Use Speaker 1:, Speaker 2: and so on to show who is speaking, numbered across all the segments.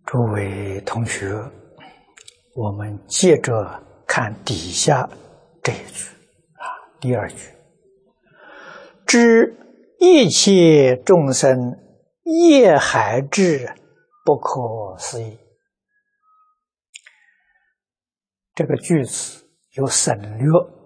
Speaker 1: 诸位同学，我们接着看底下这一句第二句：知一切众生业海至，不可思议。这个句子有省略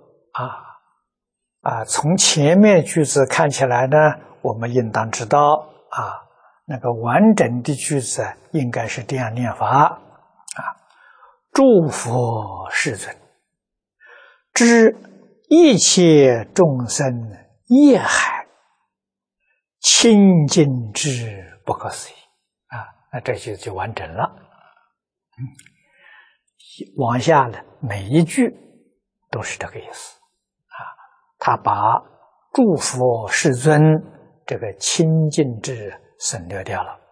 Speaker 1: 从前面句子看起来呢，我们应当知道那个完整的句子应该是这样念法诸佛世尊，知一切众生业海，清净之不可思议那这句就完整了。往下呢，每一句都是这个意思他把诸佛世尊这个清净之省略掉了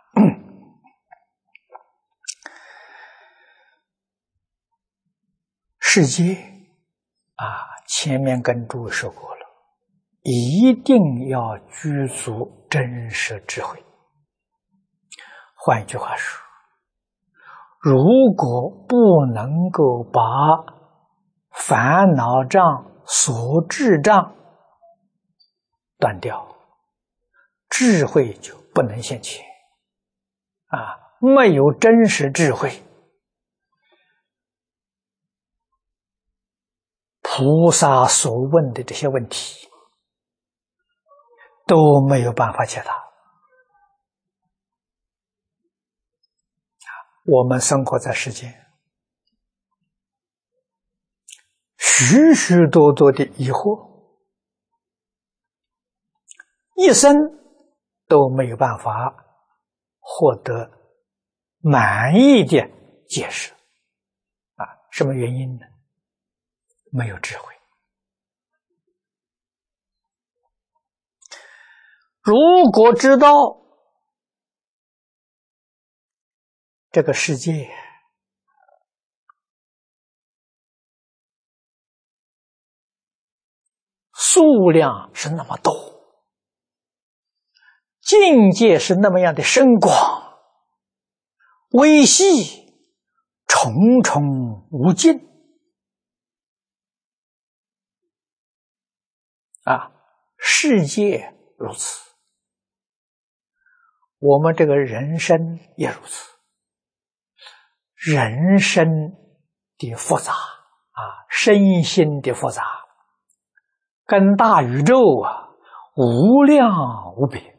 Speaker 1: 世界前面跟诸位说过了，一定要具足真实智慧。换一句话说，如果不能够把烦恼障、所知障断掉，智慧就不能现前没有真实智慧，菩萨所问的这些问题都没有办法解答。我们生活在世间，许许多多的疑惑，一生都没有办法获得满意的解释什么原因呢？没有智慧。如果知道这个世界数量是那么多，境界是那么样的深广，微细重重无尽世界如此，我们这个人生也如此。人生的复杂身心的复杂，跟大宇宙无量无边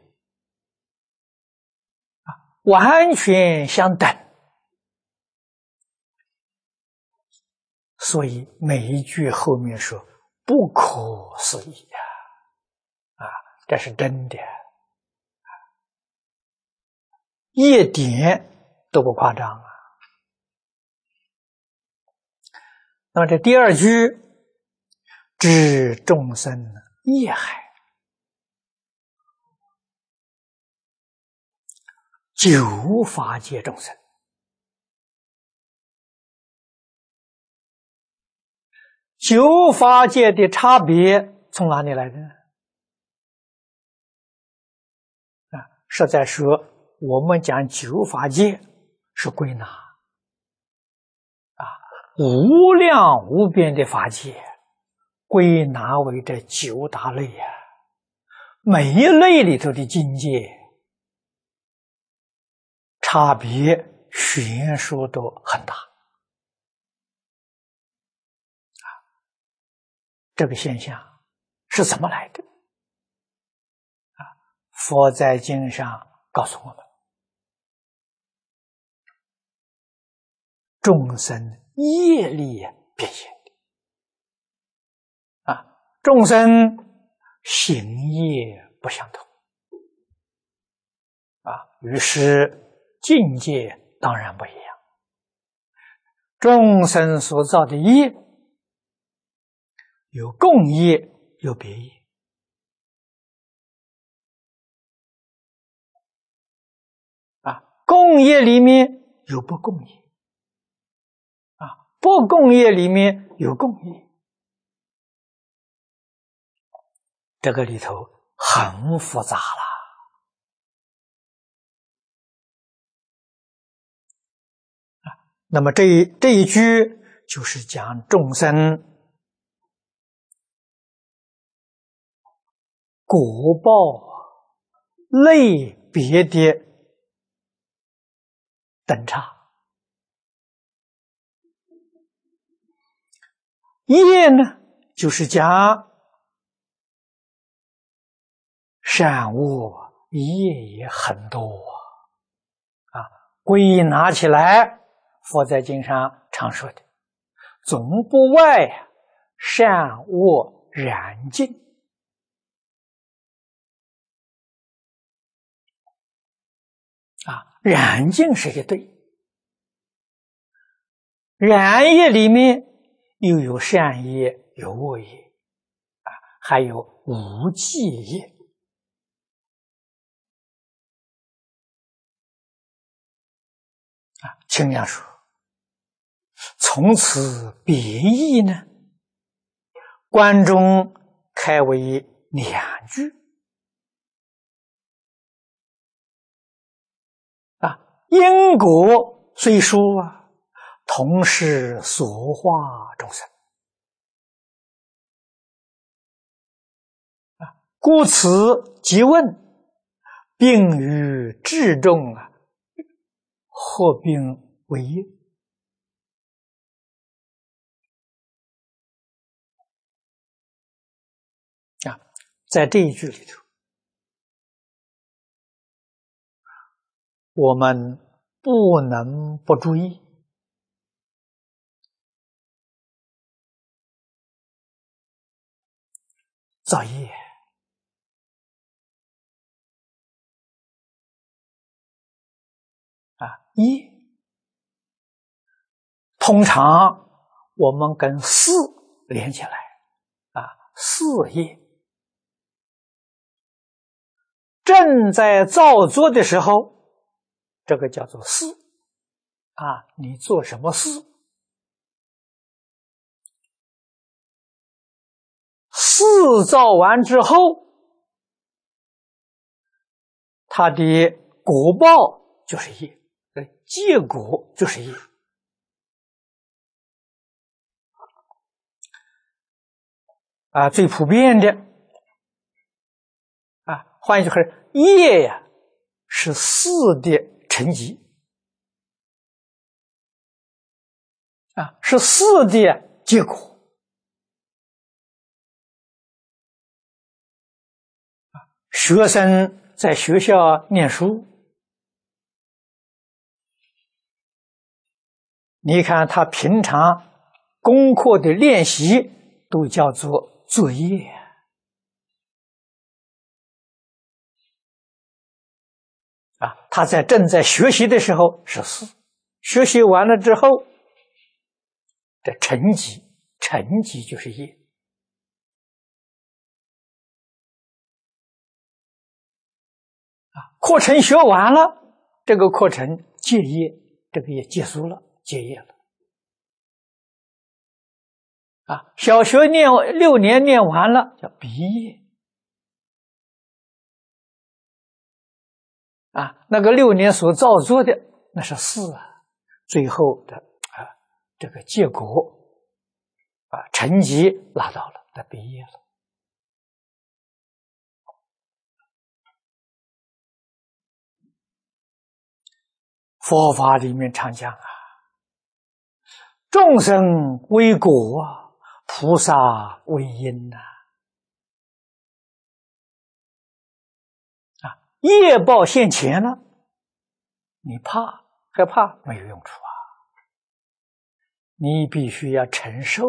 Speaker 1: 完全相等。所以每一句后面说不可思议这是真的一点都不夸张那么这第二句，知众生业海，九法界众生。九法界的差别从哪里来的实在说，我们讲九法界是归纳无量无边的法界，归纳为这九大类每一类里头的境界差别悬殊都很大这个现象是怎么来的佛在经上告诉我们，众生业力变现众生行业不相同于是境界当然不一样。众生所造的业有共业有别业共业里面有不共业不共业里面有共业，这个里头很复杂了那么这一句就是讲众生果报类别的等差。业呢，就是讲善恶业也很多啊。皈依拿起来，佛在经上常说的，总不外善恶染净啊。染净是一对，染业里面又有善业，有恶业啊，还有无记业啊。清凉说，从此别义呢，观中开为两句啊。因果虽殊啊，同是所化众生啊。故此即问，病与治众啊，合并为业啊。在这一句里头，我们不能不注意造业啊。业通常我们跟事连起来啊，事业正在造作的时候，这个叫做事啊。你做什么事？事造完之后，它的果报就是业，结果就是业啊。最普遍的啊，换一句话说，业呀是事的成绩啊，是事的结果。学生在学校念书，你看他平常功课的练习都叫做作业啊。他正在学习的时候是事，学习完了之后，这成绩就是业啊。课程学完了，这个课程结业，这个也结束了，结业了啊。小学6年念完了，叫毕业啊。那个6年所造作的那是事啊，最后的这个结果啊，成绩拿到了，他毕业了。佛法里面常讲啊，众生为果啊，菩萨为因呐啊。业报现前了，你害怕没有用处啊，你必须要承受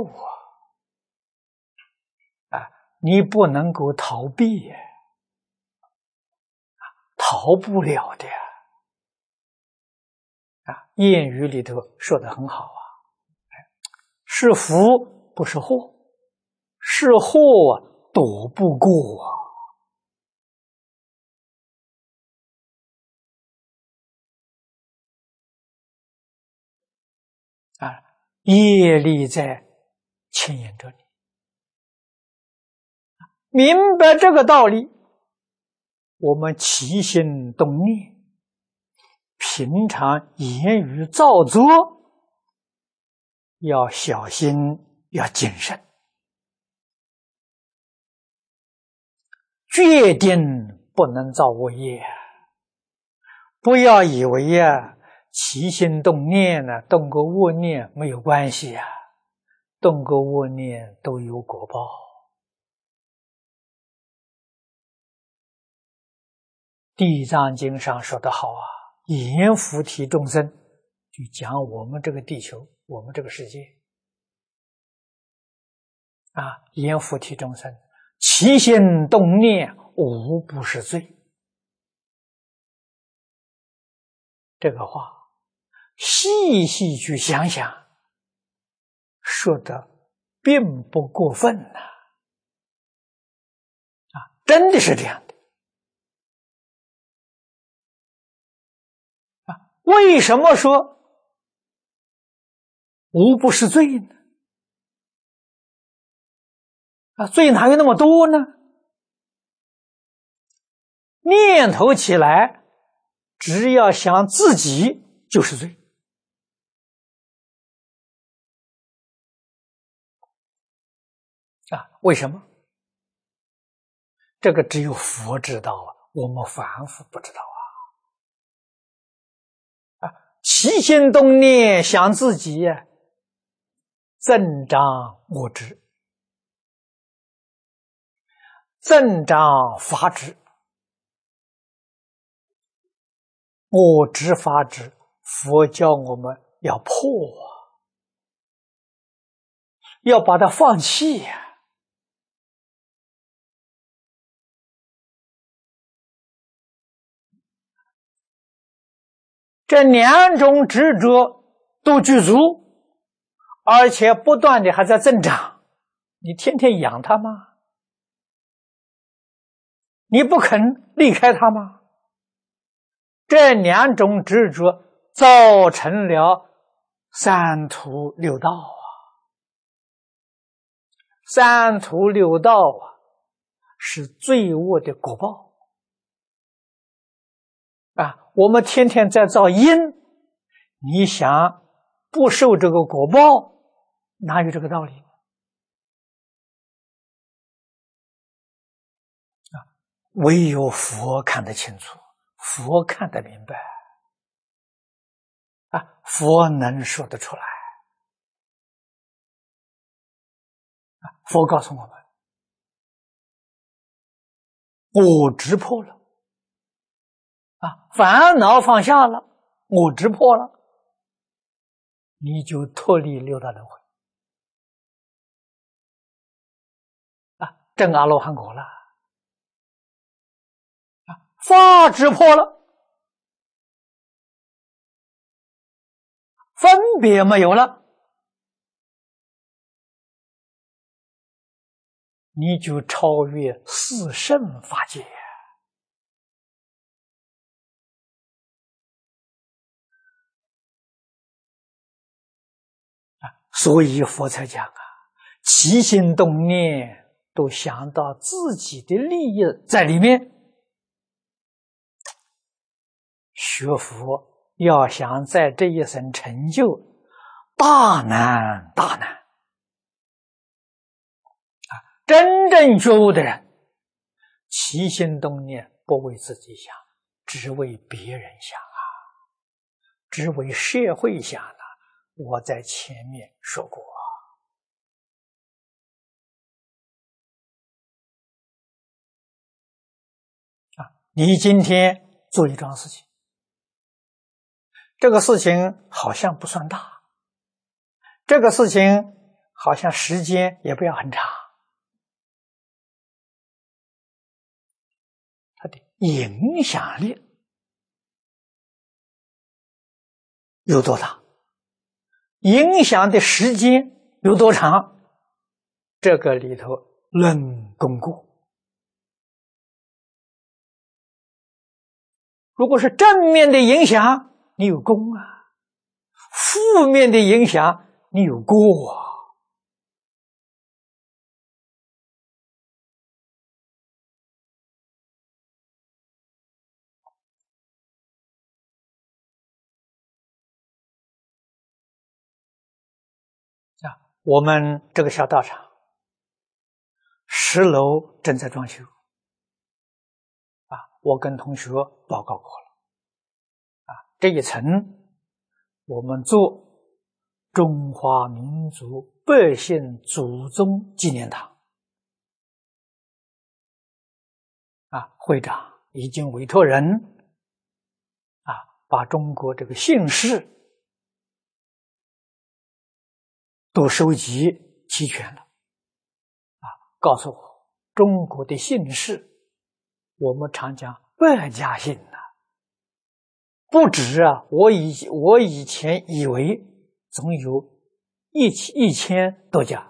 Speaker 1: 啊，你不能够逃避逃不了的啊。谚语里头说得很好啊，是福不是祸，是祸躲不过啊。业力在牵引着你，明白这个道理，我们起心动念，平常言语造作要小心，要谨慎，决定不能造恶业。不要以为起心动念呢，动个恶念没有关系动个恶念都有果报。地藏经上说得好阎浮提众生，就讲我们这个地球，我们这个世界阎浮提众生，起心动念无不是罪。这个话细细去想想，说的并不过分真的是这样的为什么说无不是罪呢？罪哪有那么多呢？念头起来，只要想自己就是罪为什么？这个只有佛知道我们凡夫不知道起心动念想自己增长我执，增长法执。我执法执，佛教我们要破要把它放弃这两种执着都具足，而且不断的还在增长，你天天养它吗？你不肯离开它吗？这两种执着造成了三途六道三途六道是罪恶的果报我们天天在造因，你想不受这个果报，哪有这个道理唯有佛看得清楚，佛看得明白佛能说得出来佛告诉我们，我执破了烦恼放下了，我执破了，你就脱离六道轮回证阿罗汉果了法执破了，分别没有了，你就超越四圣法界所以佛才讲起心动念都想到自己的利益在里面。学佛要想在这一生成就，大难大难真正觉悟的人，起心动念不为自己想，只为别人想只为社会想我在前面说过你今天做一桩事情，这个事情好像不算大，这个事情好像时间也不要很长，它的影响力有多大，影响的时间有多长，这个里头论功过。如果是正面的影响，你有功负面的影响，你有过我们这个小道场10楼正在装修，我跟同学报告过了，这一层我们做中华民族百姓祖宗纪念堂，会长已经委托人把中国这个姓氏都收集齐全了，告诉我中国的姓氏，我们常讲百家姓不止我以前以为总有1000多家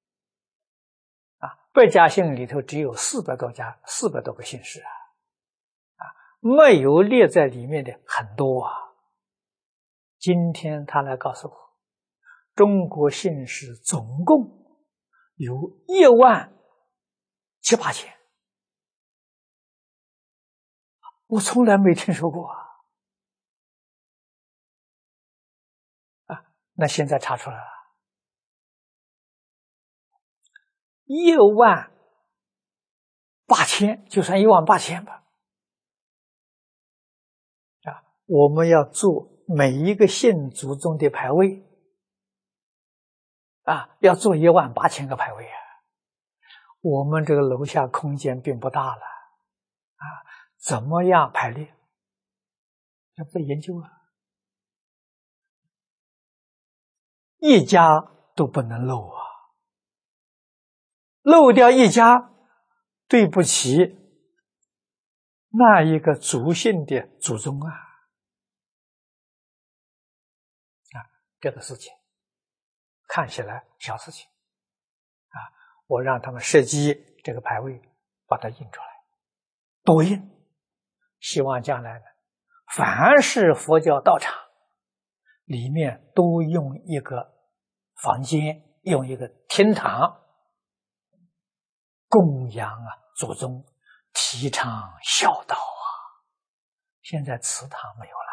Speaker 1: 百家姓里头只有400多家，400多个姓氏没有列在里面的很多今天他来告诉我，中国姓氏总共有17000-8000，我从来没听说过那现在查出来了，18000就算18000吧。我们要做每一个姓祖宗的牌位要做18000个牌位我们这个楼下空间并不大了怎么样排列？要不研究一家都不能漏漏掉一家，对不起那一个族姓的祖宗这个事情看起来小事情我让他们设计这个牌位，把它印出来，多印，希望将来呢，凡是佛教道场里面都用一个房间，用一个厅堂供养祖宗，提倡孝道现在祠堂没有了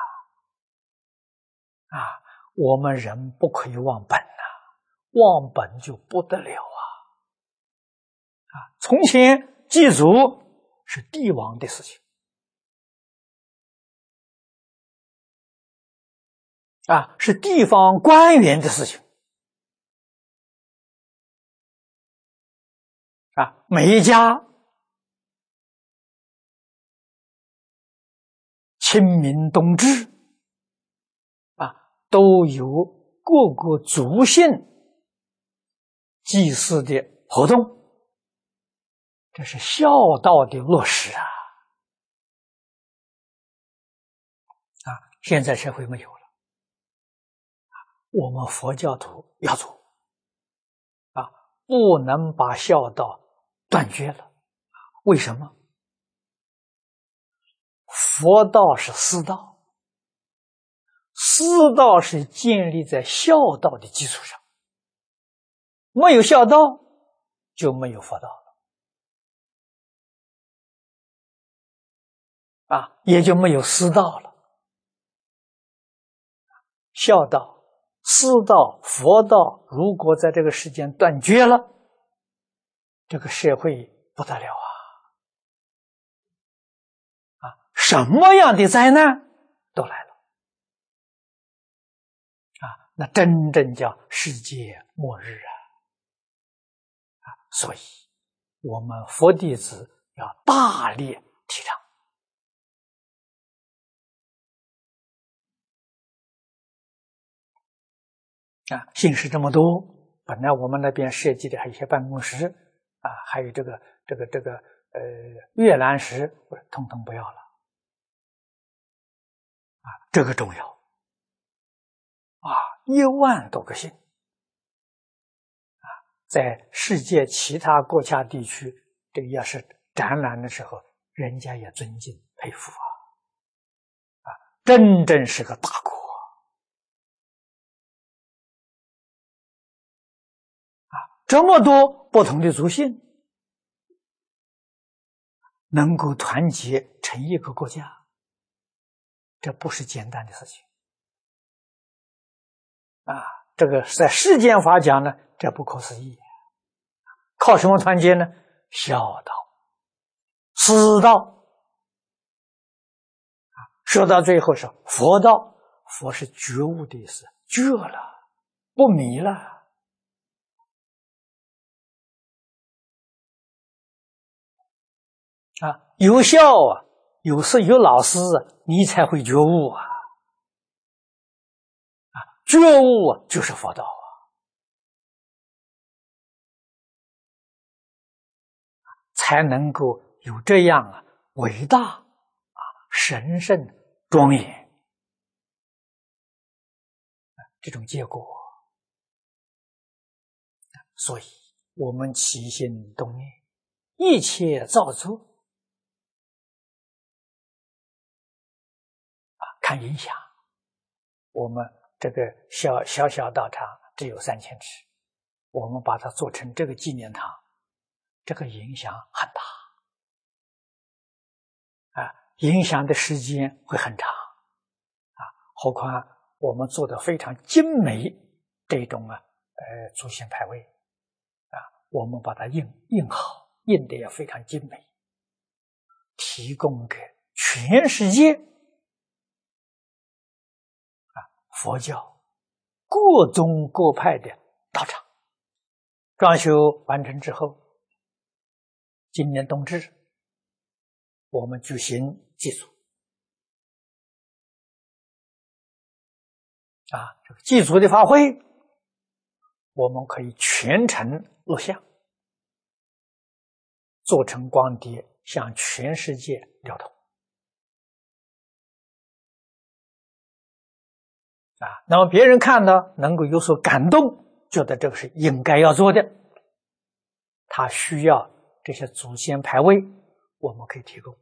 Speaker 1: 我们人不可以忘本忘本就不得了从前祭祖是帝王的事情是地方官员的事情每一家清明冬至都有各个族姓祭祀的活动，这是孝道的落实现在社会没有了我们佛教徒要做不能把孝道断绝了为什么？佛道是私道，私道是建立在孝道的基础上，没有孝道就没有佛道了也就没有私道了。孝道、私道、佛道如果在这个世间断绝了，这个社会不得了什么样的灾难都来了那真正叫世界末日所以我们佛弟子要大力提倡姓氏这么多，本来我们那边设计的还有一些办公室还有这个阅览室，统统不要了这个重要10000多个姓在世界其他国家地区，这个要是展览的时候，人家也尊敬佩服真正是个大国这么多不同的族姓能够团结成一个国家，这不是简单的事情这个在世间法讲呢，这不可思议。靠什么团结呢？孝道、师道，说到最后是佛道。佛是觉悟的意思，觉了，不迷了。有孝啊，有师有老师啊，你才会觉悟啊。觉悟啊，就是佛道啊，才能够有这样伟大神圣庄严这种结果。所以我们起心动念，一切造作看影响。我们这个小道场只有3000尺，我们把它做成这个纪念堂，这个影响很大影响的时间会很长何况我们做的非常精美这种祖先牌位我们把它印好，印的也非常精美，提供给全世界佛教各宗各派的道场。装修完成之后，今年冬至我们举行祭祖这个祭祖的法会，我们可以全程录像，做成光碟向全世界流通那么别人看到能够有所感动，觉得这个是应该要做的，他需要这些祖先牌位，我们可以提供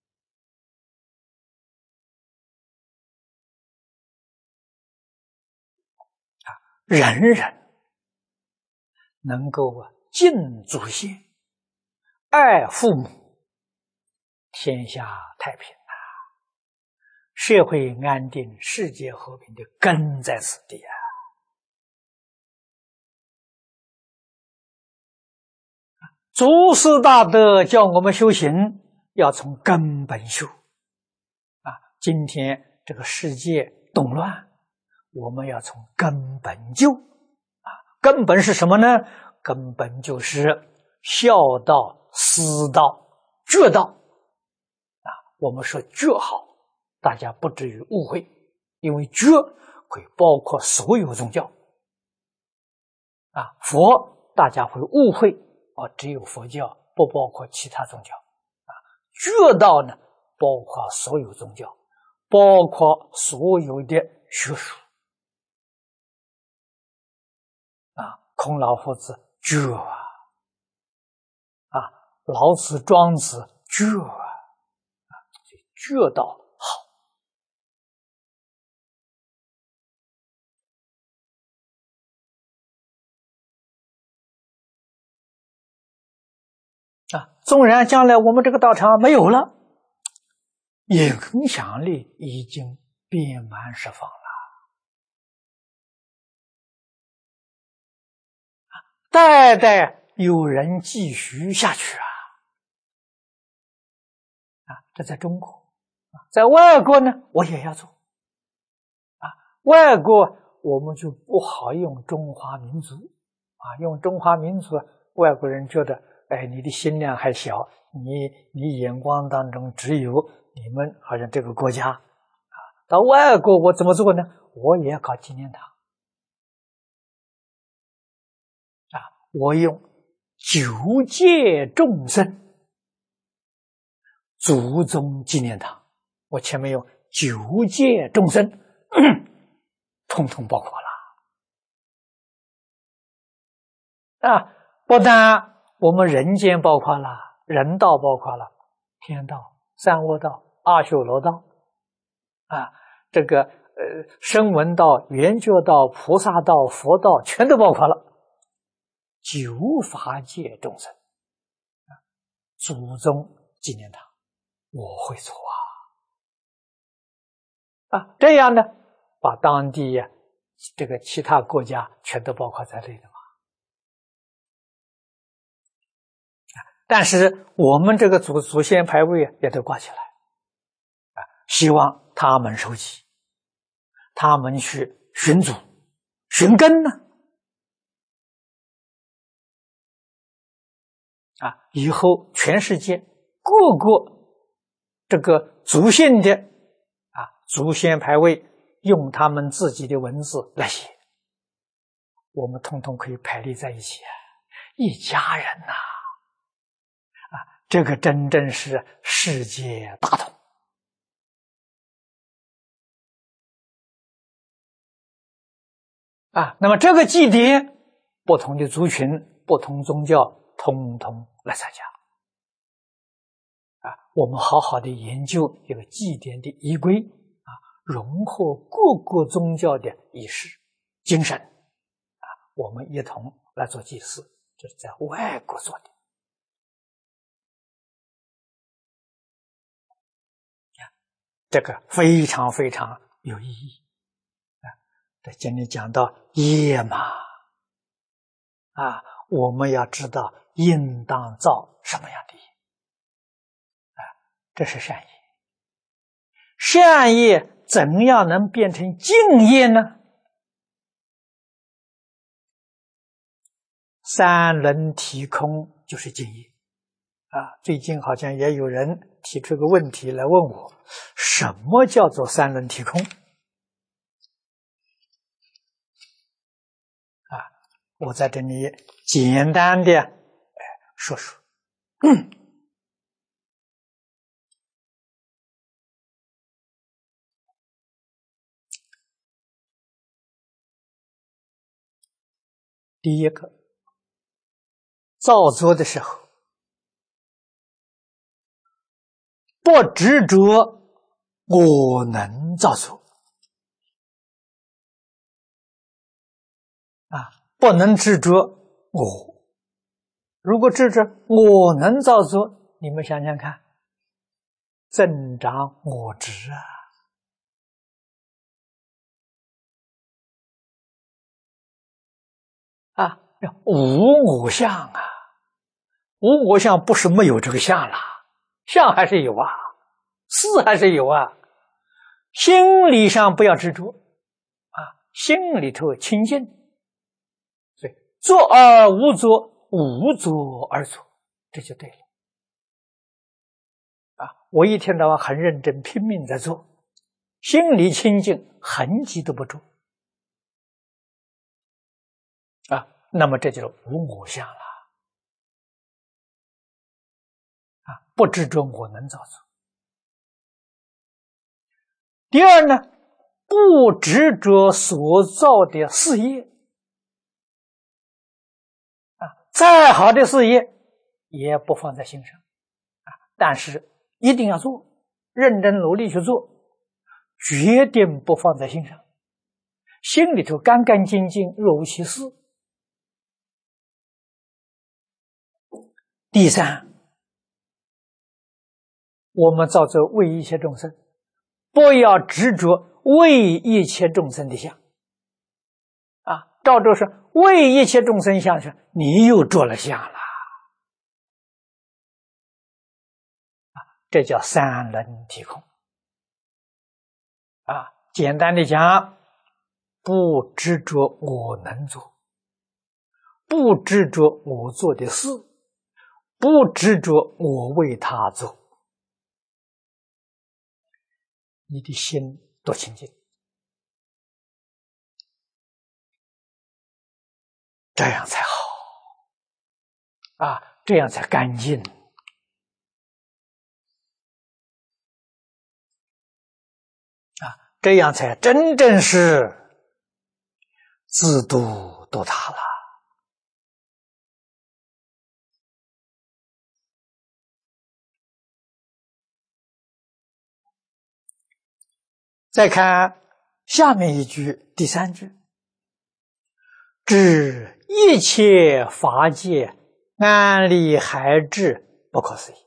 Speaker 1: 人人能够敬祖先，爱父母，天下太平社会安定，世界和平的根在此地祖师大德叫我们修行，要从根本修今天这个世界动乱，我们要从根本救根本是什么呢？根本就是孝道、师道、觉道我们说觉好，大家不至于误会，因为觉会包括所有宗教佛大家会误会只有佛教，不包括其他宗教觉道呢，包括所有宗教，包括所有的学术孔老夫子觉老子庄子觉觉道纵然将来我们这个道场没有了，影响力已经遍满十方了代代有人继续下去这在中国在外国呢我也要做外国我们就不好用中华民族用中华民族外国人觉得你的心量还小，你眼光当中只有你们好像这个国家到外国我怎么做呢？我也要搞纪念堂我用9界众生祖宗纪念堂，我前面用9界众生统统包括了不但我们人间包括了，人道包括了，天道、三恶道、阿修罗道这个声闻道、缘觉道、菩萨道、佛道全都包括了9法界众生祖宗纪念堂我会做这样呢把当地这个其他国家全都包括在内的嘛。但是我们这个祖先牌位也都挂起来，希望他们收集，他们去寻祖、寻根呢。以后全世界各个这个族姓的祖先牌位，用他们自己的文字来写，我们统统可以排列在一起，一家人呐！这个真正是世界大同那么这个祭典，不同的族群、不同宗教，统统来参加我们好好的研究这个祭典的仪规融合各个宗教的仪式精神我们一同来做祭祀，这是在外国做的这个非常非常有意义在今天讲到业嘛我们要知道应当造什么样的业这是善业。善业怎样能变成净业呢？三轮体空就是净业最近好像也有人提出个问题来问我，什么叫做三轮体空我在这里简单的说说第一个，造作的时候不执着我能造作不能执着我。如果执着我能造作，你们想想看，增长我执无我相无我相不是没有这个相啦，相还是有事还是有心理上不要执着心里头清净，所以作而无作，无作而作，这就对了我一天到晚很认真拼命在做，心里清净，痕迹都不住那么这就是无我相了不执着我能造作。第二呢，不执着所造的事业再好的事业也不放在心上但是一定要做，认真努力去做，决定不放在心上，心里头干干净净，若无其事。第三，我们造作为一切众生，不要执着为一切众生的相照着说为一切众生相是你又着了相了这叫三轮体空简单的讲，不执着我能做，不执着我做的事，不执着我为他做，你的心多清净，这样才好这样才干净这样才真正是自度度他了再看下面一句，第三句，知一切法界安理海智不可思议，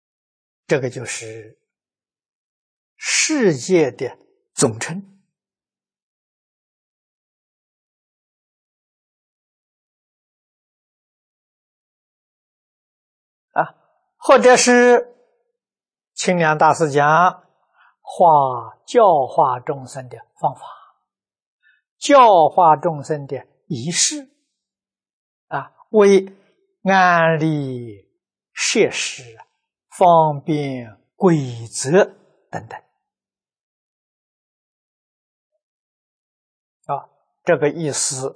Speaker 1: 这个就是世界的总称或者是清凉大师讲教化众生的方法，教化众生的仪式为安立设施、方便规则等等这个意思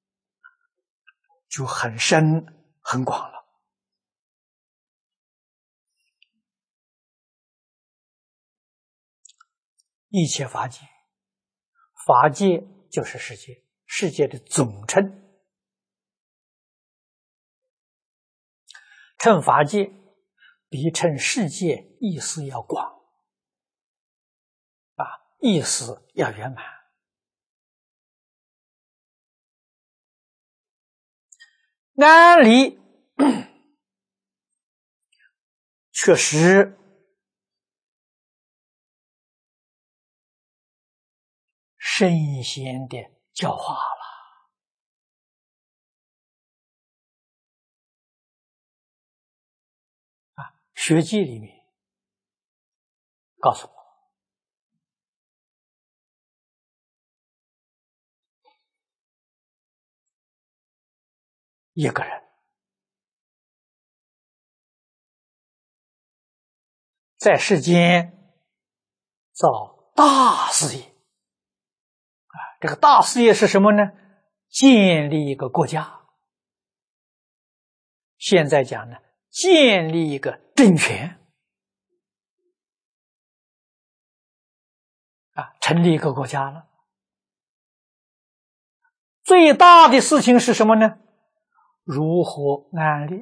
Speaker 1: 就很深很广了。一切法界，法界就是世界，世界的总称。称法界比称世界意思要广意思要圆满。安离确实圣贤的教化了学记里面告诉我，一个人在世间造大事业这个大事业是什么呢？建立一个国家，现在讲呢，建立一个政权成立一个国家了。最大的事情是什么呢？如何安立？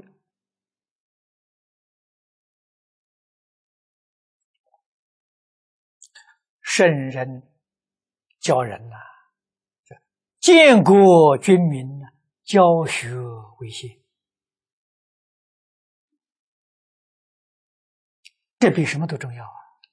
Speaker 1: 圣人教人建国军民教学为先，这比什么都重要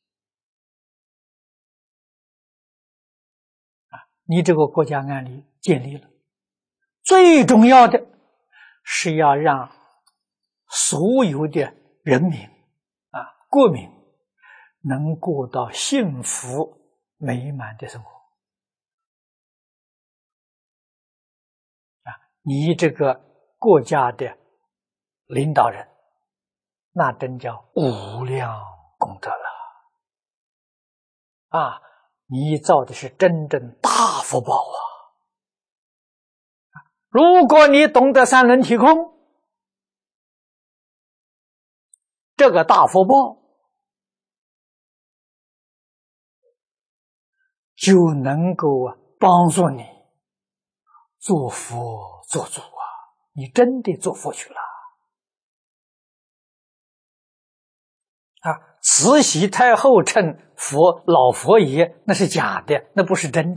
Speaker 1: 你这个国家安立建立了，最重要的是要让所有的人民国民能过到幸福美满的生活你这个国家的领导人，那真叫无量功德了你造的是真正大福报如果你懂得三轮体空，这个大福报就能够帮助你做佛做主你真的做佛去了慈禧太后称佛老佛爷那是假的，那不是真的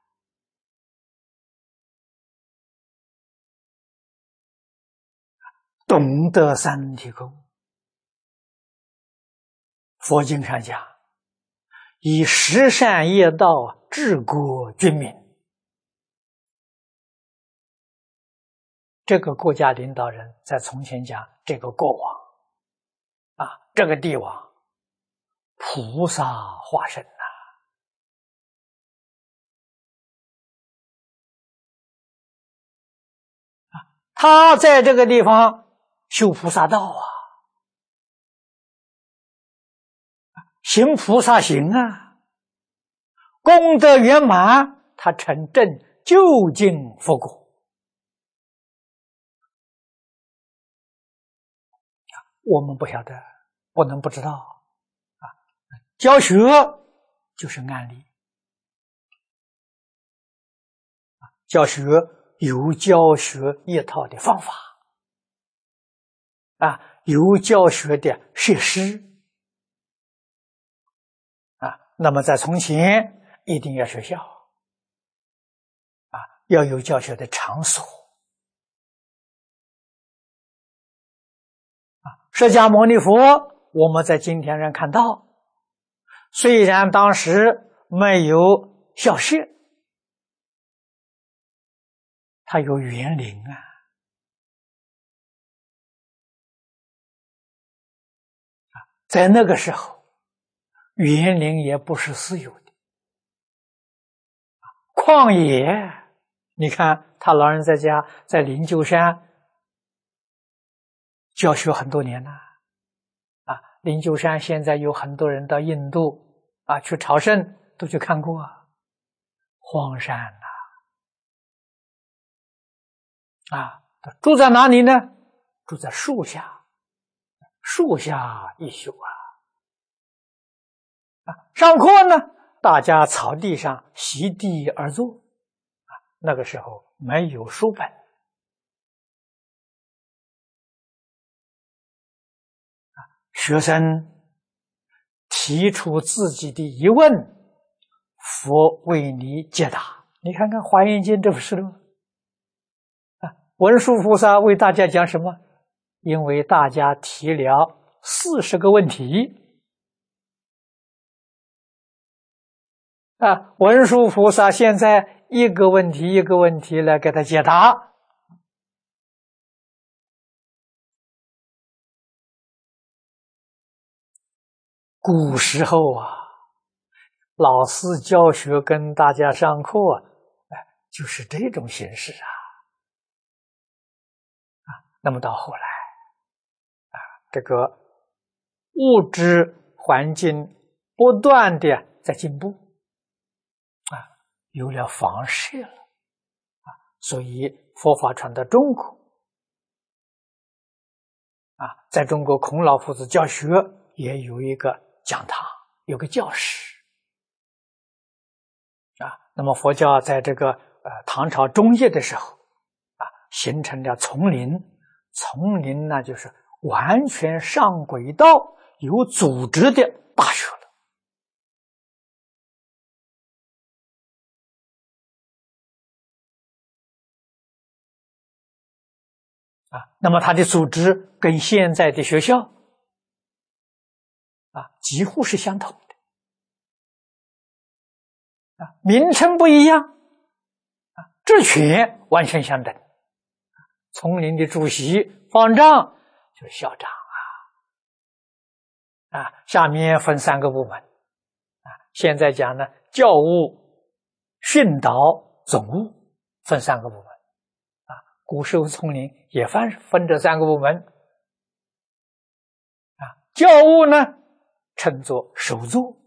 Speaker 1: 懂得三轮体空，佛经上讲以十善业道治国军民，这个国家领导人在从前讲这个国王这个帝王菩萨化身他在这个地方修菩萨道行菩萨行功德圆满，他成正究竟佛果我们不晓得，不能不知道教学就是案例教学有教学一套的方法有教学的设施那么在从前一定要学校要有教学的场所释迦牟尼佛我们在经典上看到，虽然当时没有校舍，它有园林在那个时候，园林也不是私有的，旷野，你看他老人在家在灵鹫山教学很多年了啊，灵鹫山现在有很多人到印度啊去朝圣，都去看过荒山啊，住在哪里呢？住在树下，树下一宿上课呢，大家草地上席地而坐那个时候没有书本学生提出自己的疑问，佛为你解答。你看看《华严经》这不是吗？文殊菩萨为大家讲什么？因为大家提了40个问题文殊菩萨现在一个问题一个问题来给他解答。古时候老师教学跟大家上课就是这种形式那么到后来这个物质环境不断的在进步有了房舍了所以佛法传到中国在中国孔老夫子教学也有一个讲堂，有个教室那么佛教在这个唐朝中叶的时候形成了丛林，丛林呢就是完全上轨道有组织的大学了那么它的组织跟现在的学校几乎是相同的名称不一样职权完全相等丛林的主席方丈就是校长下面分3个部门现在讲呢教务训导总务分3个部门古时候丛林也分这3个部门教务呢称作首座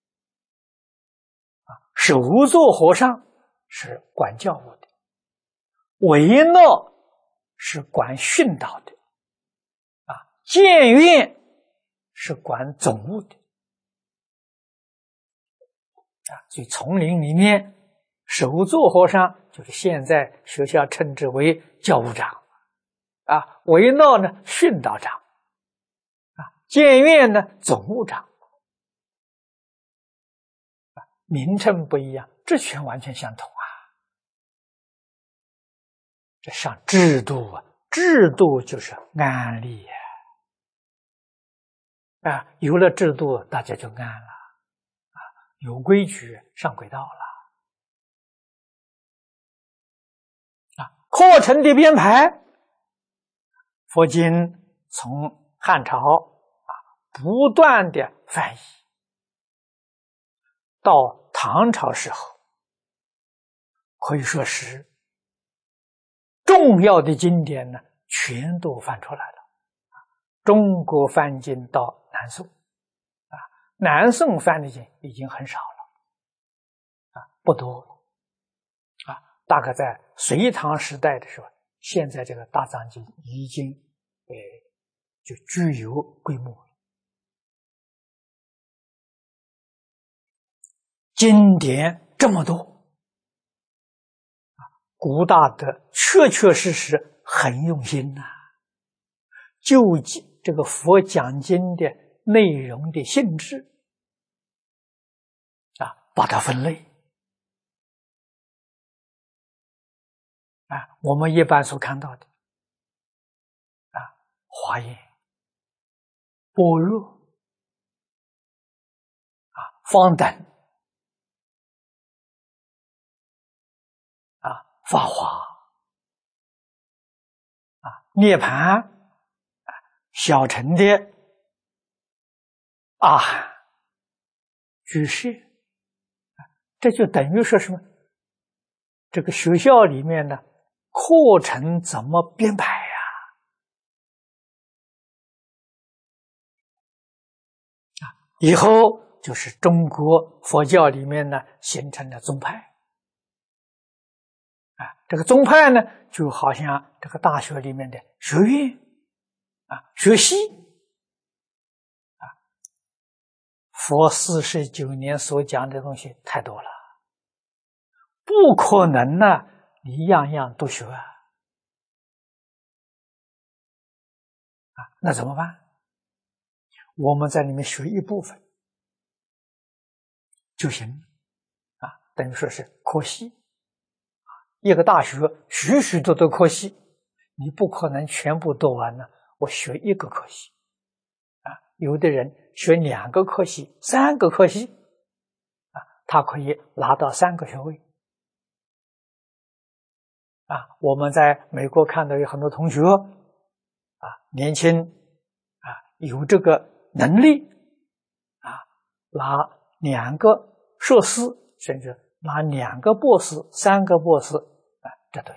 Speaker 1: 首座和尚是管教务的，维诺是管训导的监院是管总务的所以丛林里面首座和尚就是现在学校称之为教务长维诺呢训导长监院呢总务长名称不一样职权完全相同这像制度制度就是安立有了制度大家就安了有规矩上轨道了课程的编排佛经从汉朝不断的翻译到唐朝时候可以说是重要的经典呢全都翻出来了中国翻经到南宋南宋翻的经已经很少了不多大概在隋唐时代的时候现在这个大藏经已经就具有规模了经典这么多古大德确确实实很用心就这个佛讲经的内容的性质把它分类我们一般所看到的华严般若方等法华涅槃小乘的啊，居士，这就等于说什么？这个学校里面呢，课程怎么编排呀？以后就是中国佛教里面呢形成了宗派。这个宗派呢，就好像这个大学里面的学院学系佛49年所讲的东西太多了，不可能呢，你样样都学那怎么办？我们在里面学一部分就行等于说是科系。一个大学许许多多科系，你不可能全部读完呢。我学一个科系有的人学2个科系、3个科系他可以拿到3个学位我们在美国看到有很多同学年轻有这个能力拿2个硕士，甚至拿2个博士、3个博士这都有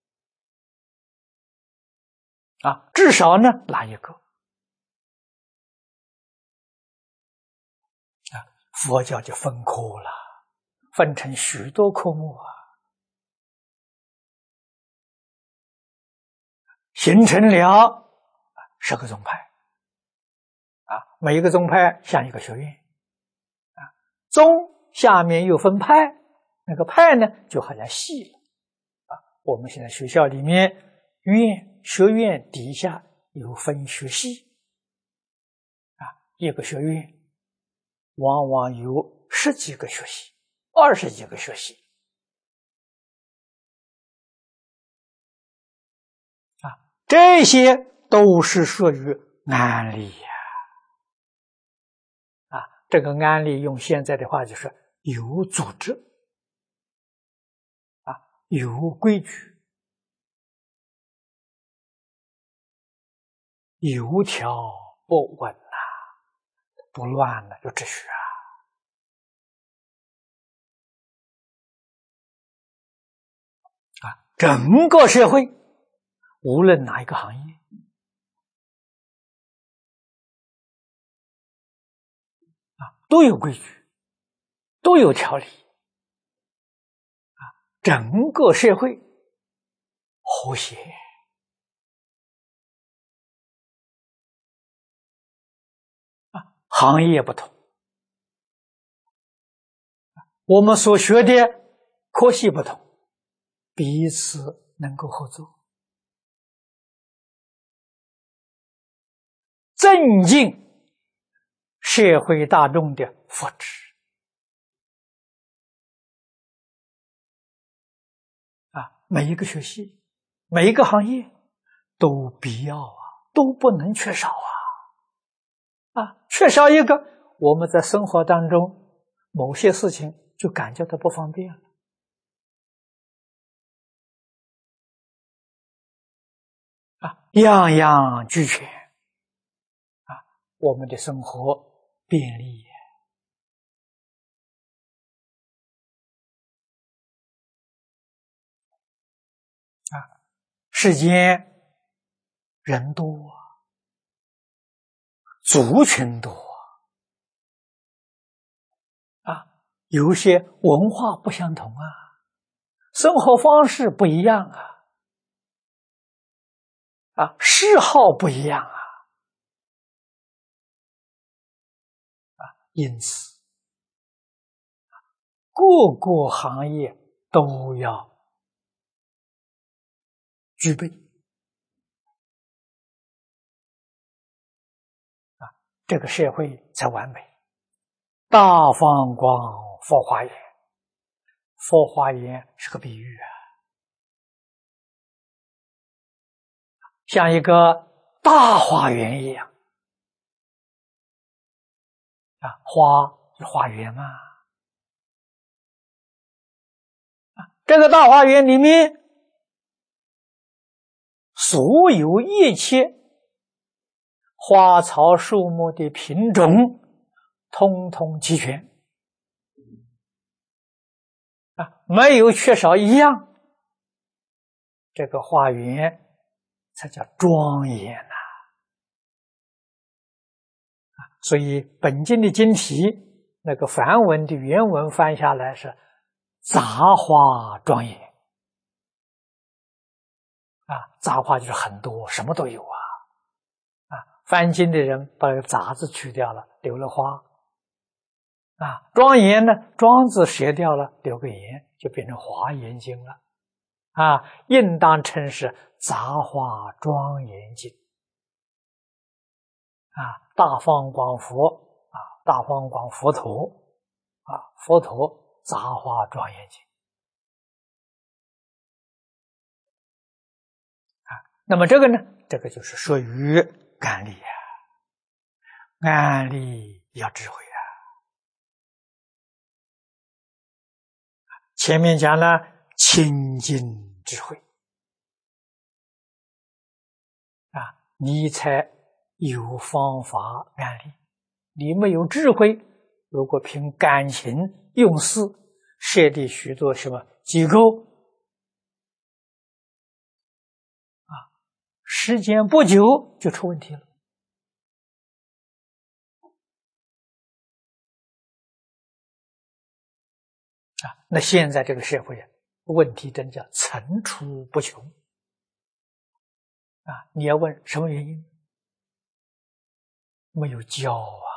Speaker 1: 至少呢拿一个佛教就分科了，分成许多科目形成了10个宗派每一个宗派像一个学院宗下面又分派，那个派呢就好像系了我们现在学校里面学院底下有分学系一个学院往往有10几个学系、20几个学系这些都是属于安立这个安立用现在的话就是有组织有规矩有条不紊不乱了就秩序整个社会无论哪一个行业都有规矩，都有条理整个社会和谐行业不同我们所学的科系不同彼此能够合作增进社会大众的福祉每一个学系每一个行业都必要都不能缺少缺少一个我们在生活当中某些事情就感觉到不方便了样样俱全我们的生活便利世间人多族群多有些文化不相同生活方式不一样嗜好不一样因此各个行业都要具备这个社会才完美。大放光佛花园，佛花园是个比喻像一个大花园一样花是花园嘛这个大花园里面所有一切花草树木的品种通通齐全啊，没有缺少一样，这个花园才叫庄严呐！所以本经的经题，那个梵文的原文翻下来是杂花庄严啊，杂花就是很多，什么都有啊。翻经的人把“杂”字去掉了，留了花啊。庄严呢，庄字舍掉了，留个严，就变成华严经了啊。应当称是杂花庄严经啊。大方广佛啊，大方广佛陀啊，佛陀杂花庄严经啊。那么这个呢，这个就是属于安立啊。安立要智慧啊！前面讲了清净智慧啊，你才有方法安立。你没有智慧，如果凭感情用事设立许多什么机构啊，时间不久就出问题了。那现在这个社会问题真叫层出不穷啊！你要问什么原因？没有教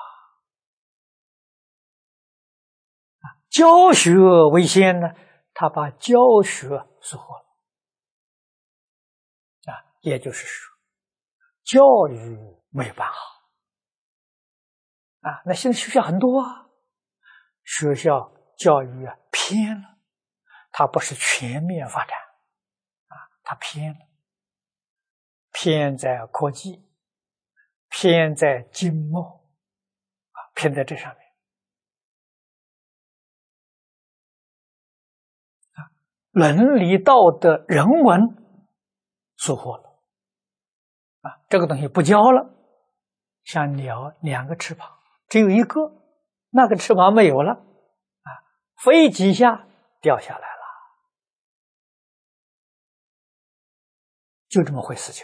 Speaker 1: 教学为先呢，他把教学疏忽了啊，也就是说，教育没有办好啊。那现在学校很多啊，学校教育偏了，它不是全面发展啊，它偏了，偏在科技，偏在经贸啊，偏在这上面啊，伦理道德人文疏忽了啊，这个东西不教了，像鸟两个翅膀只有一个，那个翅膀没有了啊，飞几下掉下来了，就这么回事情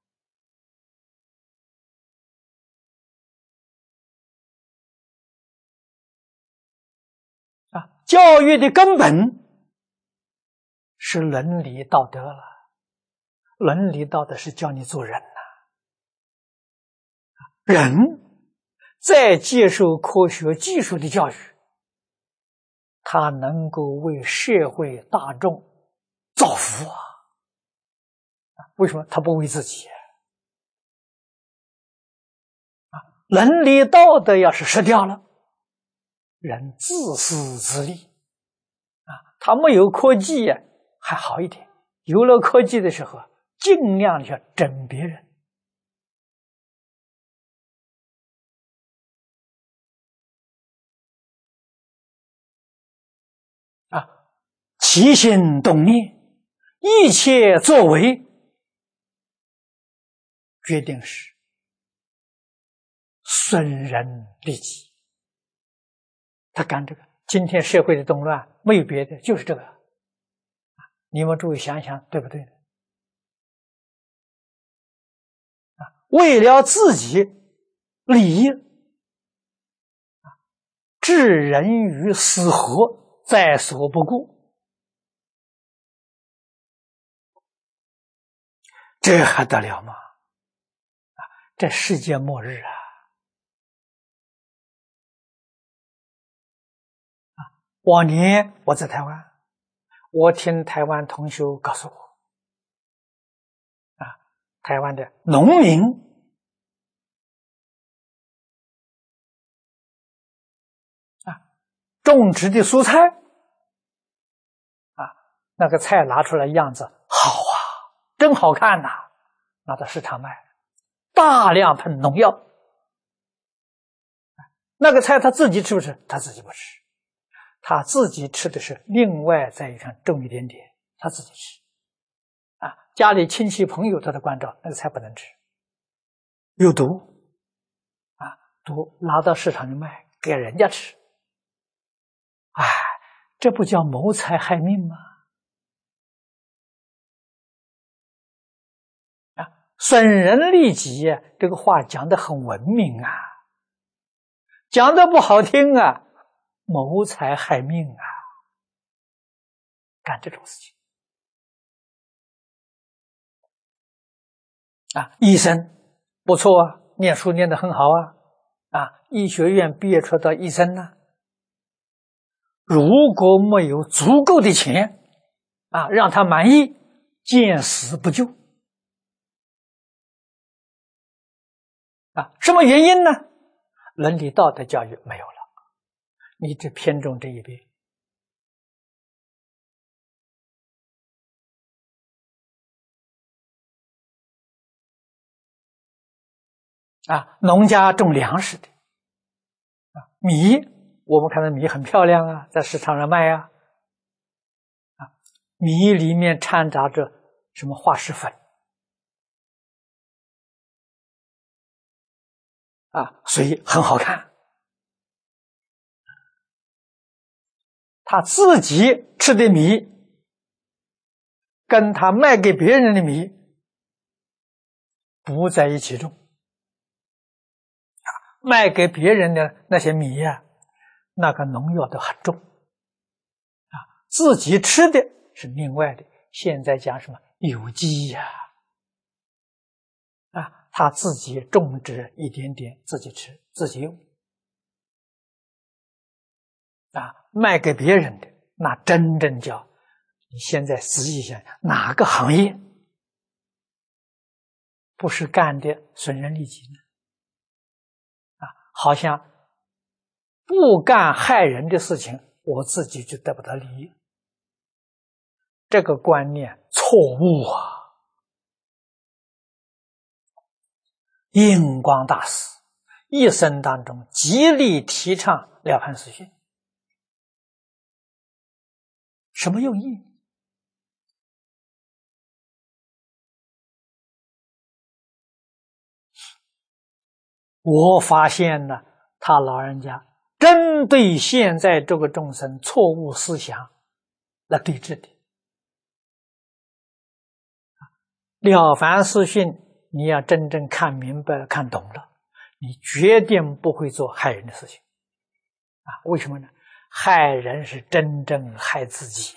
Speaker 1: 啊！教育的根本是伦理道德了，伦理道德是教你做人人在接受科学技术的教育，他能够为社会大众造福啊！为什么他不为自己啊？伦理道德要是失掉了，人自私自利啊，他没有科技还好一点，有了科技的时候尽量去整别人啊，起心动念，一切作为，决定是损人利己。他干这个，今天社会的动乱没有别的，就是这个。你们注意想想，对不对？为了自己利益，置人于死活，在所不顾，这还得了吗？这世界末日啊！往年我在台湾，我听台湾同学告诉我，台湾的农民种植的蔬菜那个菜拿出来样子好啊，真好看呐，拿到市场卖，大量喷农药。那个菜他自己吃不吃？他自己不吃，他自己吃的是另外在一上种一点点，他自己吃家里亲戚朋友他都关照，那个菜不能吃，有毒毒拿到市场里卖， 给人家吃。哎，这不叫谋财害命吗？损人利己，这个话讲得很文明啊，讲得不好听啊，谋财害命啊，干这种事情啊。医生不错啊，念书念得很好啊，医学院毕业出的医生呢，如果没有足够的钱啊，让他满意，见死不救啊。什么原因呢？伦理道德教育没有了，你只偏重这一边啊。农家种粮食的啊，米，我们看到米很漂亮啊，在市场上卖啊，米里面掺杂着什么化石粉啊，所以很好看。他自己吃的米跟他卖给别人的米不在一起种，卖给别人的那些米呀，那个农药都很重啊，自己吃的是另外的。现在讲什么有机呀，啊，他自己种植一点点，自己吃，自己用啊，卖给别人的那真正叫，你现在仔细想想，哪个行业不是干的损人利己呢？啊，好像不干害人的事情，我自己就得不到利益。这个观念错误啊！印光大师一生当中极力提倡了凡四训，什么用意？我发现呢，他老人家针对现在这个众生错误思想来对治的。了凡四训，你要真正看明白了、看懂了，你决定不会做害人的事情啊！为什么呢？害人是真正害自己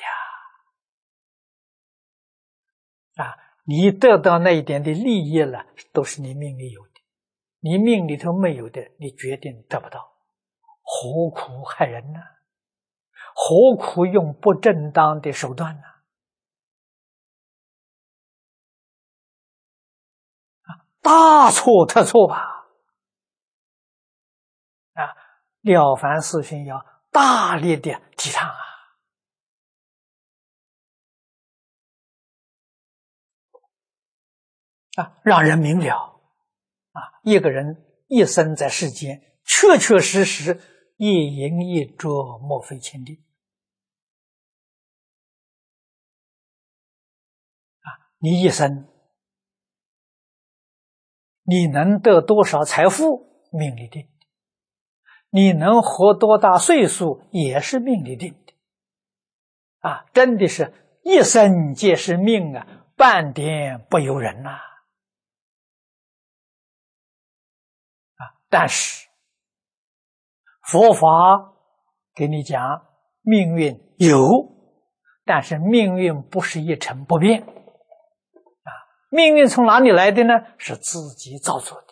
Speaker 1: 呀！啊，你得到那一点的利益了，都是你命里有的，你命里头没有的，你决定得不到，何苦害人呢？何苦用不正当的手段呢？大错特错吧！啊，了凡四训要大力的提倡让人明了一个人一生在世间，确确实实一饮一啄，莫非前定你一生你能得多少财富，命里定的；你能活多大岁数，也是命里定的。真的是一生皆是命啊，半点不由人呐。但是佛法给你讲，命运有，但是命运不是一成不变。命运从哪里来的呢？是自己造作的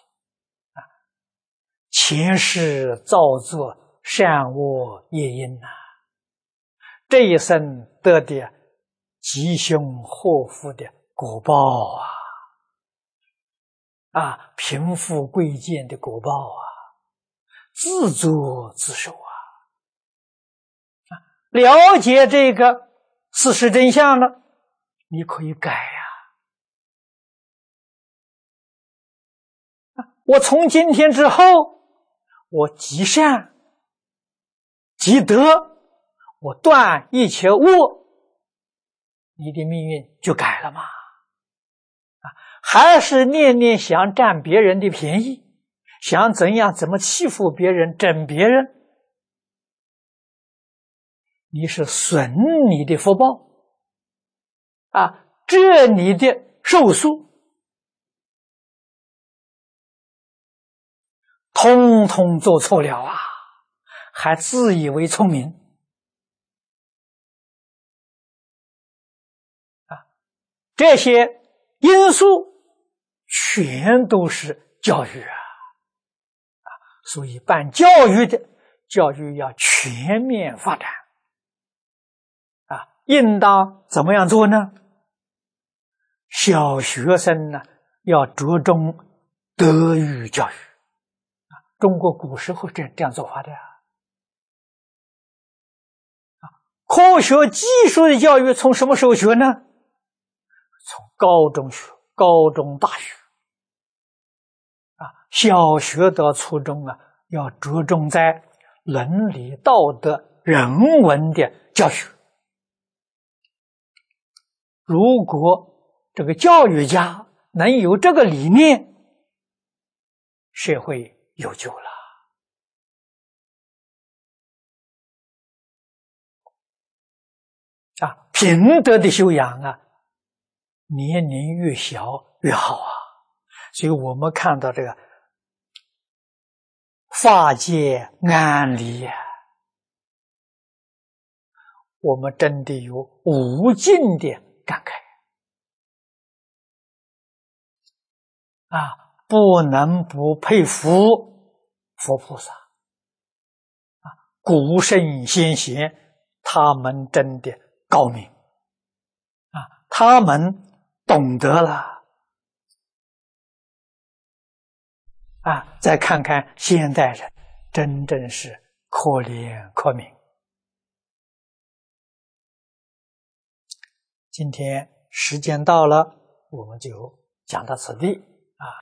Speaker 1: 前世造作善恶业因这一生得的吉凶祸福的果报贫富贵贱的果报自作自受了解这个事实真相了，你可以改我从今天之后，我积善积德，我断一切恶，你的命运就改了吗？还是念念想占别人的便宜，想怎么欺负别人，整别人， 你是损你的福报啊，折你的寿数，通通做错了啊，还自以为聪明啊！这些因素全都是教育啊！所以办教育的，教育要全面发展啊！应当怎么样做呢？小学生呢，要着重德育教育啊！中国古时候这样做法的啊！科学技术的教育从什么时候学呢？从高中学，高中大学啊，小学到初中啊，要着重在伦理道德人文的教学。如果这个教育家能有这个理念，社会有救了啊！品德的修养啊，年龄越小越好啊！所以我们看到这个法界安理啊，我们真的有无尽的感慨啊！不能不佩服佛菩萨啊，古圣先贤，他们真的高明啊，他们懂得了啊！再看看现代人，真正是可怜可悯。今天时间到了，我们就讲到此地啊。